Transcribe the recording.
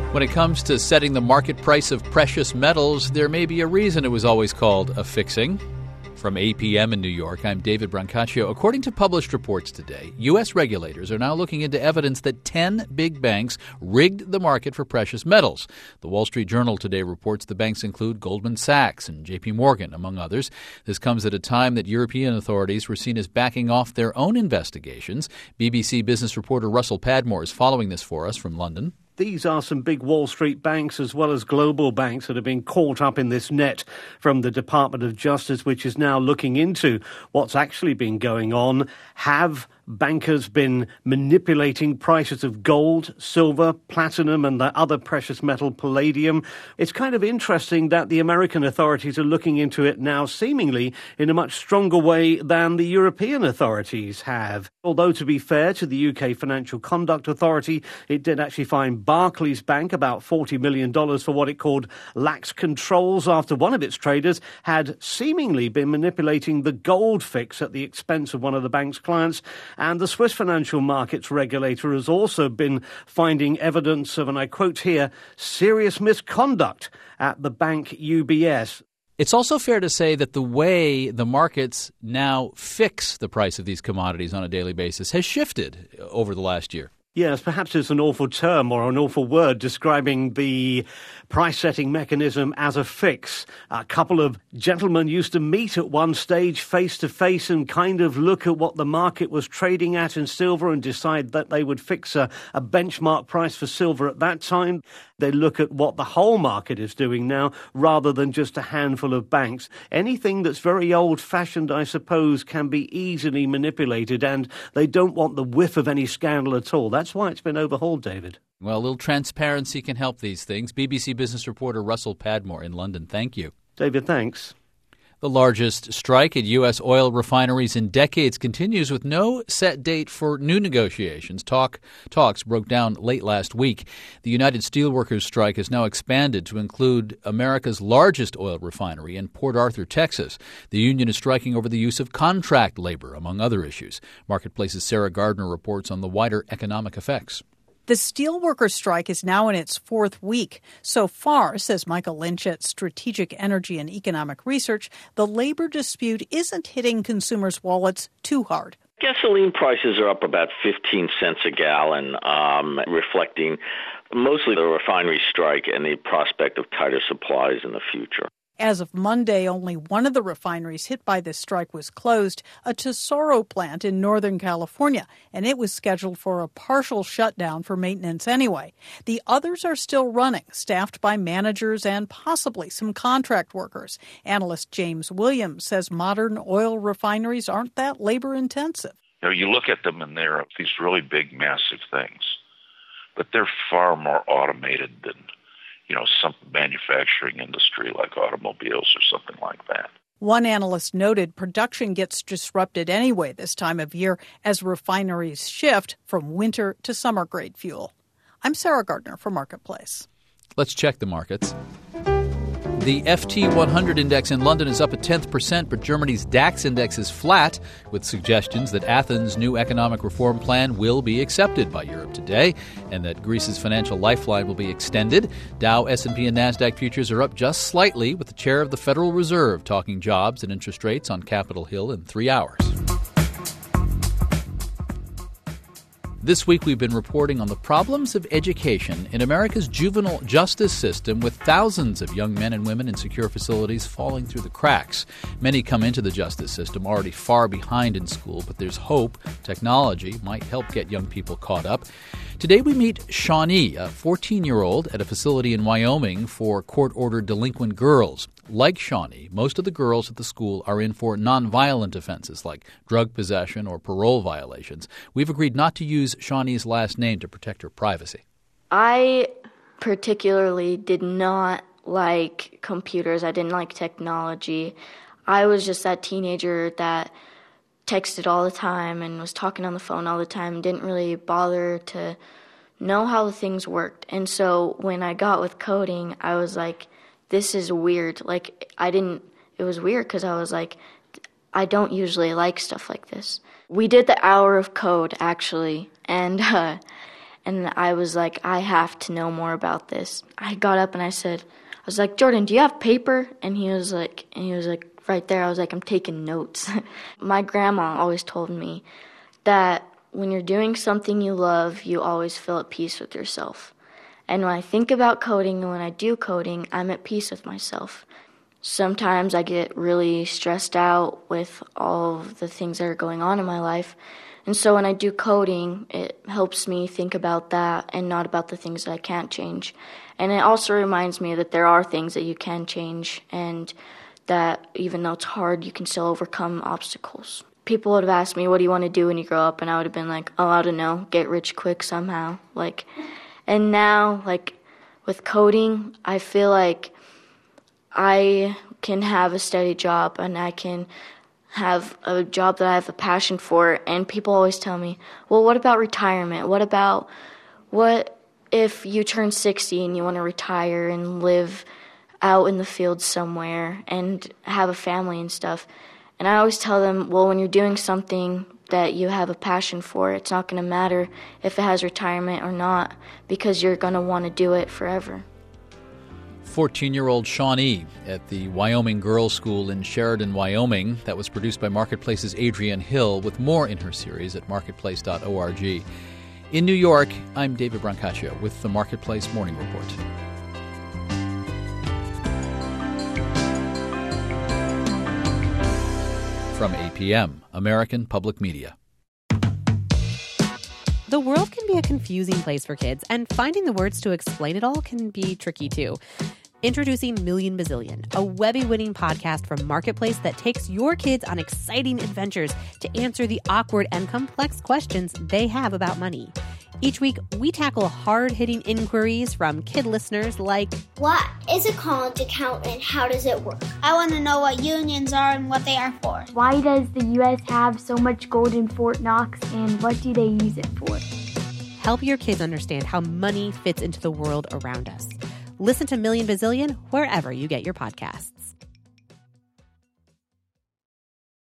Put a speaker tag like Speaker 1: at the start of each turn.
Speaker 1: When it comes to setting the market price of precious metals, there may be a reason it was always called a fixing. From APM in New York, I'm David Brancaccio. According to published reports today, U.S. regulators are now looking into evidence that 10 big banks rigged the market for precious metals. The Wall Street Journal today reports the banks include Goldman Sachs and J.P. Morgan, among others. This comes at a time that European authorities were seen as backing off their own investigations. BBC business reporter Russell Padmore is following this for us from London.
Speaker 2: These are some big Wall Street banks as well as global banks that have been caught up in this net from the Department of Justice, which is now looking into what's actually been going on. Have bankers been manipulating prices of gold, silver, platinum and the other precious metal, palladium? It's kind of interesting that the American authorities are looking into it now seemingly in a much stronger way than the European authorities have. Although, to be fair to the UK Financial Conduct Authority, it did actually fine Barclays Bank about $40 million for what it called lax controls after one of its traders had seemingly been manipulating the gold fix at the expense of one of the bank's clients. And the Swiss financial markets regulator has also been finding evidence of, and I quote here, serious misconduct at the bank UBS.
Speaker 1: It's also fair to say that the way the markets now fix the price of these commodities on a daily basis has shifted over the last year.
Speaker 2: Yes, perhaps it's an awful term or an awful word describing the price-setting mechanism as a fix. A couple of gentlemen used to meet at one stage face-to-face and kind of look at what the market was trading at in silver and decide that they would fix a benchmark price for silver at that time. They look at what the whole market is doing now rather than just a handful of banks. Anything that's very old-fashioned, I suppose, can be easily manipulated, and they don't want the whiff of any scandal at all. That's why it's been overhauled, David.
Speaker 1: Well, a little transparency can help these things. BBC business reporter Russell Padmore in London. Thank you.
Speaker 2: David, thanks.
Speaker 1: The largest strike at U.S. oil refineries in decades continues with no set date for new negotiations. Talks broke down late last week. The United Steelworkers strike has now expanded to include America's largest oil refinery in Port Arthur, Texas. The union is striking over the use of contract labor, among other issues. Marketplace's Sarah Gardner reports on the wider economic effects.
Speaker 3: The steelworkers strike is now in its fourth week. So far, says Michael Lynch at Strategic Energy and Economic Research, the labor dispute isn't hitting consumers' wallets too hard.
Speaker 4: Gasoline prices are up about 15 cents a gallon, reflecting mostly the refinery strike and the prospect of tighter supplies in the future.
Speaker 3: As of Monday, only one of the refineries hit by this strike was closed, a Tesoro plant in Northern California, and it was scheduled for a partial shutdown for maintenance anyway. The others are still running, staffed by managers and possibly some contract workers. Analyst James Williams says modern oil refineries aren't that labor-intensive.
Speaker 5: You look at them and they're these really big, massive things, but they're far more automated than some manufacturing industry like automobiles or something like that.
Speaker 3: One analyst noted production gets disrupted anyway this time of year as refineries shift from winter to summer-grade fuel. I'm Sarah Gardner for Marketplace.
Speaker 1: Let's check the markets. The FT 100 index in London is up 0.1%, but Germany's DAX index is flat, with suggestions that Athens' new economic reform plan will be accepted by Europe today and that Greece's financial lifeline will be extended. Dow, S&P, and NASDAQ futures are up just slightly, with the chair of the Federal Reserve talking jobs and interest rates on Capitol Hill in 3 hours. This week we've been reporting on the problems of education in America's juvenile justice system, with thousands of young men and women in secure facilities falling through the cracks. Many come into the justice system already far behind in school, but there's hope. Technology might help get young people caught up. Today we meet Shawnee, a 14-year-old at a facility in Wyoming for court-ordered delinquent girls. Like Shawnee, most of the girls at the school are in for nonviolent offenses like drug possession or parole violations. We've agreed not to use Shawnee's last name to protect her privacy.
Speaker 6: I particularly did not like computers. I didn't like technology. I was just that teenager that texted all the time and was talking on the phone all the time, didn't really bother to know how things worked. And so when I got with coding, I was like, this is weird. It was weird because I was like, I don't usually like stuff like this. We did the hour of code, actually, and And I was like, I have to know more about this. I got up and I was like, Jordan, do you have paper? And he was like, right there. I was like, I'm taking notes. My grandma always told me that when you're doing something you love, you always feel at peace with yourself. And when I think about coding and when I do coding, I'm at peace with myself. Sometimes I get really stressed out with all of the things that are going on in my life. And so when I do coding, it helps me think about that and not about the things that I can't change. And it also reminds me that there are things that you can change and that even though it's hard, you can still overcome obstacles. People would have asked me, what do you want to do when you grow up? And I would have been like, oh, I don't know, get rich quick somehow. And now, with coding, I feel like I can have a steady job and I can have a job that I have a passion for. And people always tell me, well, what about retirement? What if you turn 60 and you want to retire and live out in the field somewhere and have a family and stuff? And I always tell them, well, when you're doing something that you have a passion for, it's not going to matter if it has retirement or not, because you're going to want to do it forever.
Speaker 1: 14-year-old Shawnee at the Wyoming Girls School in Sheridan, Wyoming. That was produced by Marketplace's Adrienne Hill, with more in her series at marketplace.org. In New York, I'm David Brancaccio with the Marketplace Morning Report. From APM, American Public Media.
Speaker 7: The world can be a confusing place for kids, and finding the words to explain it all can be tricky too. Introducing Million Bazillion, a Webby-winning podcast from Marketplace that takes your kids on exciting adventures to answer the awkward and complex questions they have about money. Each week, we tackle hard-hitting inquiries from kid listeners like,
Speaker 8: what is a college account and how does it work? I want to know what unions are and what they are for.
Speaker 9: Why does the U.S. have so much gold in Fort Knox and what do they use it for?
Speaker 7: Help your kids understand how money fits into the world around us. Listen to Million Bazillion wherever you get your podcasts.